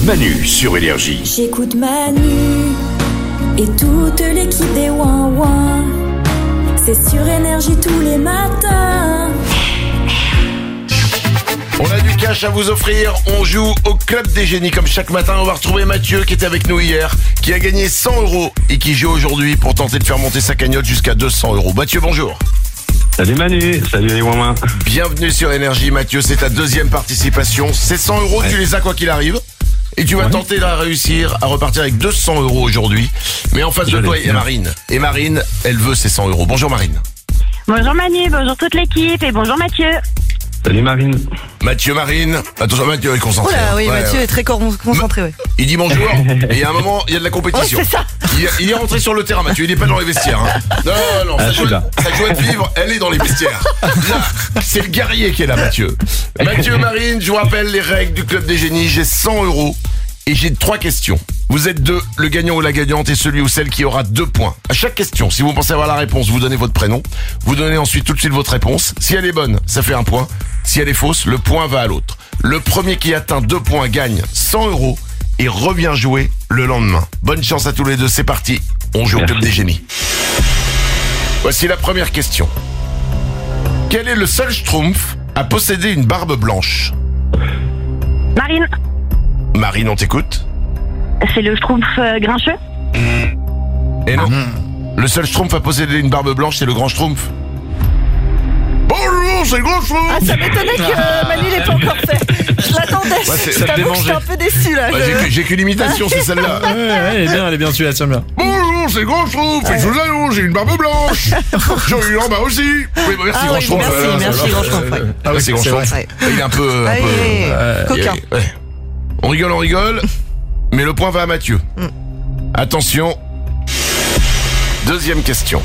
Manu sur Énergie. J'écoute Manu et toute l'équipe des Ouin-Ouin. C'est sur Énergie tous les matins. On a du cash à vous offrir, on joue au Club des Génies comme chaque matin. On va retrouver Mathieu qui était avec nous hier, qui a gagné 100 € et qui joue aujourd'hui pour tenter de faire monter sa cagnotte jusqu'à 200 €. Mathieu, bonjour. Salut Manu, salut les Ouin-Ouin. Bienvenue sur Énergie. Mathieu, c'est ta deuxième participation. Ces 100 €, tu les as quoi qu'il arrive. Et tu vas tenter de réussir à repartir avec 200 € aujourd'hui. Mais en face de toi, il y a Marine. Et Marine, elle veut ses 100 €. Bonjour Marine. Bonjour Manu, bonjour toute l'équipe et bonjour Mathieu. Salut Marine. Mathieu, Marine. Attention, Mathieu est concentré. Oula, oui, Ouais, Mathieu est très concentré, oui. Il dit bonjour, et il y a un moment, il y a de la compétition. Ouais, c'est ça. Il est rentré sur le terrain, Mathieu, il n'est pas dans les vestiaires. Hein. Non, sa joie de vivre, elle est dans les vestiaires. Là, c'est le guerrier qui est là, Mathieu. Mathieu, Marine, je vous rappelle les règles du Club des Génies. J'ai 100 € et j'ai 3 questions. Vous êtes deux, le gagnant ou la gagnante est celui ou celle qui aura 2 points. À chaque question, si vous pensez avoir la réponse, vous donnez votre prénom. Vous donnez ensuite tout de suite votre réponse. Si elle est bonne, ça fait 1 point. Si elle est fausse, le point va à l'autre. Le premier qui atteint 2 points gagne 100 € et revient jouer le lendemain. Bonne chance à tous les deux, c'est parti. On joue au Club des Génies. Voici la première question. Quel est le seul Schtroumpf à posséder une barbe blanche? Marine, Marine, on t'écoute. c'est le Schtroumpf grincheux. Et non. Le seul Schtroumpf à posséder une barbe blanche, c'est le grand Schtroumpf. Bonjour, c'est le grand Schtroumpf. Ah, ça m'étonnait que Manu l'ait pas encore fait. Je l'attendais. Je t'avoue que j'étais un peu déçu là. J'ai qu'une imitation, c'est celle-là. Ouais, elle est bien, celui-là, tiens bien. Bonjour, c'est le grand Schtroumpf. Et je vous annonce, j'ai une barbe blanche. J'ai eu en bas aussi. Oui, bah, merci, Ah grand oui, Schtroumpf. merci grand Schtroumpf. Ouais. Ah oui, c'est grand Schtroumpf. vrai. Il est un peu... Coquin. Ouais. On rigole, mais le point va à Mathieu. Attention. Deuxième question.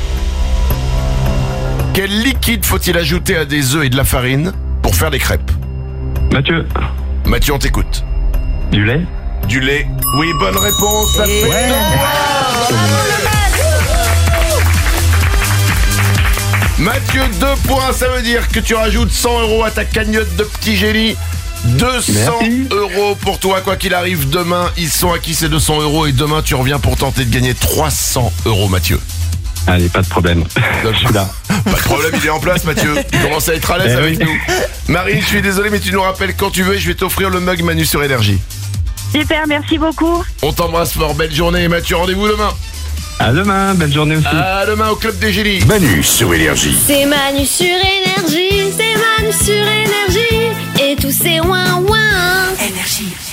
Quel liquide faut-il ajouter à des œufs et de la farine pour faire des crêpes? Mathieu. Mathieu, on t'écoute. Du lait. Du lait. Oui, bonne réponse. Ça fait Mathieu, 2 points, ça veut dire que tu rajoutes 100 € à ta cagnotte de petit génie. 200 € pour toi, quoi qu'il arrive. Demain, ils sont acquis ces 200 € et demain, tu reviens pour tenter de gagner 300 €, Mathieu. Allez, pas de problème. Je suis là. Pas de problème, il est en place, Mathieu. Il commence à être à l'aise avec nous. Marine, je suis désolé, mais tu nous rappelles quand tu veux et je vais t'offrir le mug Manu sur Énergie. Super, merci beaucoup. On t'embrasse fort, belle journée. Et Mathieu, rendez-vous demain. À demain, belle journée aussi. À demain au Club des Génies. Manu sur Énergie. C'est Manu sur Énergie. C'est Manu sur Énergie. Et tous ces Ouin-Ouin. Énergie.